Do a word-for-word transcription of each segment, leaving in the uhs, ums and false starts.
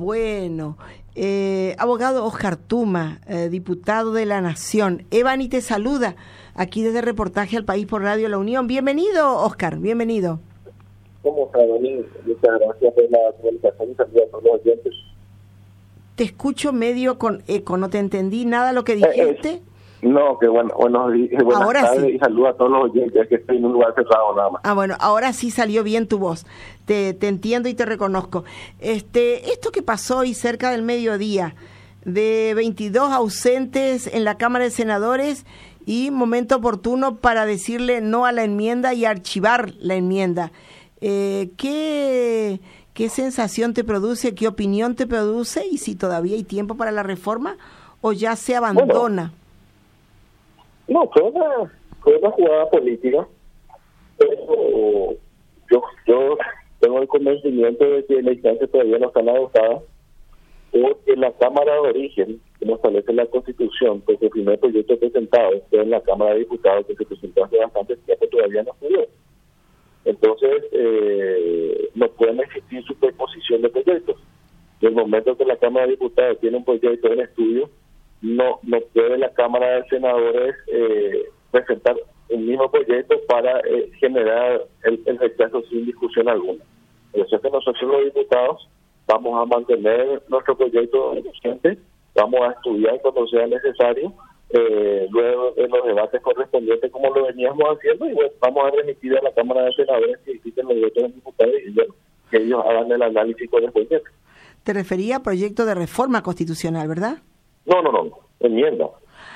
Bueno, eh, abogado Óscar Tuma, eh, diputado de la Nación. Evani te saluda aquí desde Reportaje al País por Radio La Unión. Bienvenido, Óscar, bienvenido. ¿Cómo está, Domingo? Muchas gracias por la comunicación y saludos a todos los oyentes. Te escucho medio con eco, no te entendí nada lo que dijiste. Eh, eh, no, que bueno, buenos días, buenas ahora tardes sí. Y saludos a todos los oyentes, que estoy en un lugar cerrado nada más. Ah, bueno, ahora sí salió bien tu voz. Te, te entiendo y te reconozco. Este, esto que pasó hoy cerca del mediodía, de veintidós ausentes en la Cámara de Senadores y momento oportuno para decirle no a la enmienda y archivar la enmienda. Eh, ¿qué, ¿Qué sensación te produce, qué opinión te produce y si todavía hay tiempo para la reforma o ya se abandona? Bueno, no, fue una, fue una jugada política, pero yo, yo tengo el convencimiento de que la instancia todavía no está agotada, porque la Cámara de Origen, como establece la Constitución, pues el primer proyecto presentado fue en la Cámara de Diputados, que se presentó hace bastante tiempo, todavía no estudió. Entonces, eh, no pueden existir superposición de proyectos. En el momento que la Cámara de Diputados tiene un proyecto en estudio, no no puede la Cámara de Senadores eh, presentar un mismo proyecto para eh, generar el, el rechazo sin discusión alguna. Por eso es que nosotros los diputados vamos a mantener nuestro proyecto vigente, vamos a estudiar cuando sea necesario, eh, luego en los debates correspondientes como lo veníamos haciendo, y bueno, vamos a remitir a la Cámara de Senadores que existen los votos de los diputados y bueno, que ellos hagan el análisis correspondiente. Te refería a proyecto de reforma constitucional, ¿verdad? No, no, no, enmienda.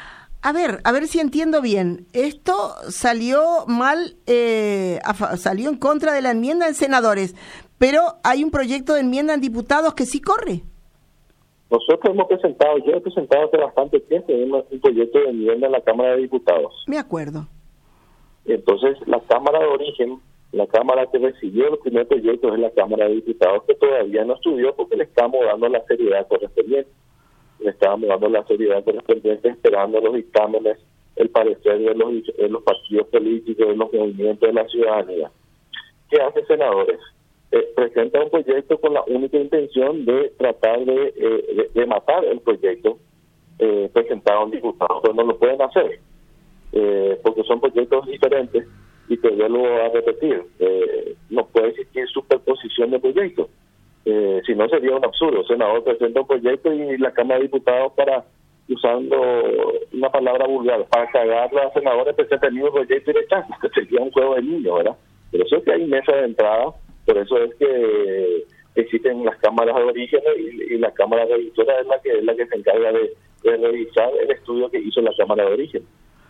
A ver, a ver si entiendo bien. Esto salió mal, eh, a, salió en contra de la enmienda en senadores, pero hay un proyecto de enmienda en diputados que sí corre. Nosotros hemos presentado, yo he presentado hace bastante tiempo un, un proyecto de enmienda en la Cámara de Diputados. Me acuerdo. Entonces, la Cámara de Origen, la Cámara que recibió el primer proyecto es la Cámara de Diputados, que todavía no estudió porque le estamos dando la seriedad correspondiente. Le estábamos dando la seriedad correspondiente, esperando los dictámenes, el parecer de los, de los partidos políticos, de los movimientos de la ciudadanía. ¿Qué hace senadores? Eh, presenta un proyecto con la única intención de tratar de, eh, de, de matar el proyecto eh, presentado a un diputado, pero no lo pueden hacer, eh, porque son proyectos diferentes y te vuelvo a repetir, eh, no puede existir superposición de proyectos. Eh, si no sería un absurdo. El senador presenta un proyecto y la Cámara de Diputados, para usando una palabra vulgar, para cagar a los senadores, presenta el mismo proyecto y rechaza. Sería un juego de niños, ¿verdad? Pero eso es que hay mesa de entrada, por eso es que existen las cámaras de origen y, y la Cámara Revisora es la que es la que se encarga de, de revisar el estudio que hizo la Cámara de Origen.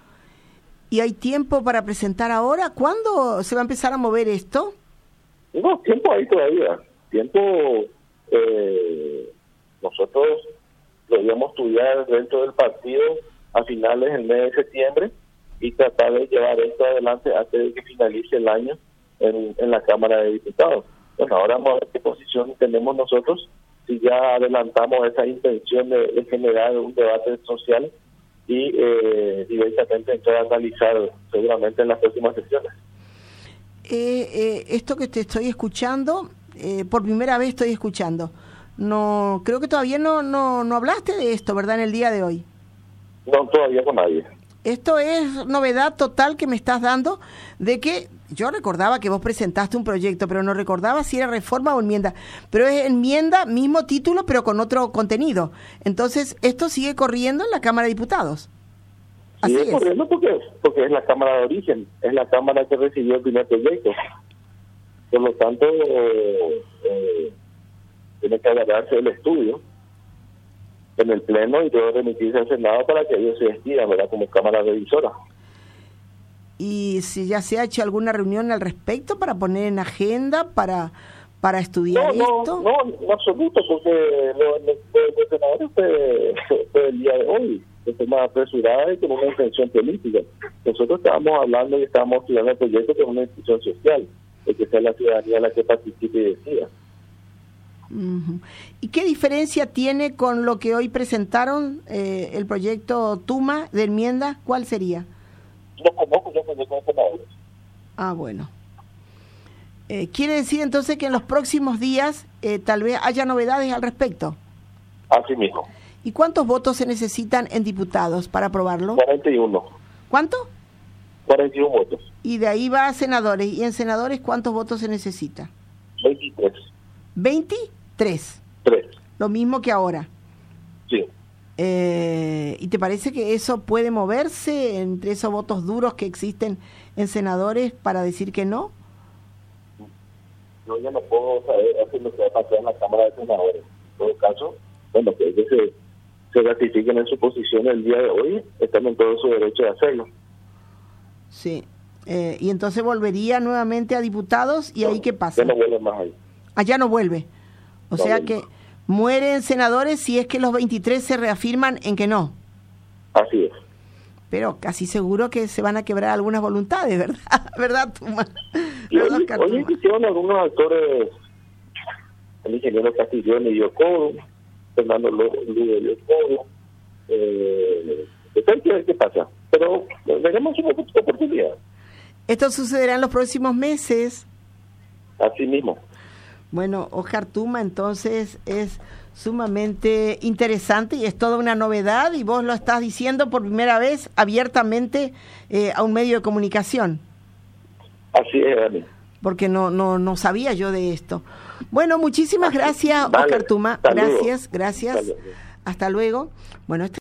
¿Y hay tiempo para presentar ahora? ¿Cuándo se va a empezar a mover esto? No, tiempo hay todavía. Tiempo, eh, nosotros lo íbamos a estudiar dentro del partido a finales del mes de septiembre y tratar de llevar esto adelante antes de que finalice el año en, en la Cámara de Diputados. Bueno, ahora vamos a ver qué posición tenemos nosotros, si ya adelantamos esa intención de, de generar un debate social y eh, directamente entrar a analizar seguramente en las próximas sesiones. Eh, eh, esto que te estoy escuchando... Eh, por primera vez estoy escuchando. No, creo que todavía no, no, no hablaste de esto, ¿verdad? En el día de hoy. No, todavía con nadie. Esto es novedad total que me estás dando, de que yo recordaba que vos presentaste un proyecto, pero no recordaba si era reforma o enmienda. Pero es enmienda, mismo título, pero con otro contenido. Entonces, esto sigue corriendo en la Cámara de Diputados. Así sigue es. corriendo porque, porque es la Cámara de Origen, es la Cámara que recibió el primer proyecto. Por lo tanto, eh, eh, tiene que agarrarse el estudio en el Pleno y luego remitirse al Senado para que ellos se despidan, ¿verdad?, como Cámara Revisora. ¿Y si ya se ha hecho alguna reunión al respecto para poner en agenda, para para estudiar no, esto? No, no, en absoluto, porque los, los, los senadores fue, fue el día de hoy, de forma apresurada y con una intención política. Nosotros estábamos hablando y estábamos estudiando el proyecto con una institución social, de que sea la ciudadanía la que participe y decida. Uh-huh. ¿Y qué diferencia tiene con lo que hoy presentaron, eh, el proyecto Tuma de enmienda? ¿Cuál sería? Lo conozco, yo conozco a los senadores. Ah, bueno. Eh, quiere decir entonces que en los próximos días eh, tal vez haya novedades al respecto. Así mismo. ¿Y cuántos votos se necesitan en diputados para aprobarlo? cuarenta y uno. ¿Cuánto? cuarenta y uno votos. Y de ahí va a senadores. ¿Y en senadores cuántos votos se necesita? veintitrés. veintitrés. tres. Lo mismo que ahora. Sí. Eh, ¿Y te parece que eso puede moverse entre esos votos duros que existen en senadores para decir que no? Yo ya no puedo saber hacer lo que va a pasar en la Cámara de Senadores. En todo caso, bueno, que ellos se, se ratifiquen en su posición el día de hoy, están en todo su derecho de hacerlo. Sí. Eh, y entonces volvería nuevamente a diputados, ¿y no, ahí qué pasa? Ya no vuelve más ahí. Allá no vuelve. O no sea vuelve. que mueren senadores si es que los veintitrés se reafirman en que no. Así es. Pero casi seguro que se van a quebrar algunas voluntades, ¿verdad? ¿Verdad, Tuma? Y ¿Verdad, hoy, Oscar hoy Tuma? hicieron algunos actores, el ingeniero Castillón y Diocodo, Fernando Lugo y Diocodo, eh, hay que ver qué pasa. Pero veremos una oportunidad. Esto sucederá en los próximos meses. Así mismo. Bueno, Oscar Tuma, entonces es sumamente interesante y es toda una novedad, y vos lo estás diciendo por primera vez abiertamente eh, a un medio de comunicación. Así es, Dani. Porque no, no, no sabía yo de esto. Bueno, muchísimas gracias, Vale, Oscar Tuma. saludos. Gracias, gracias. Hasta luego. Hasta luego. Bueno, este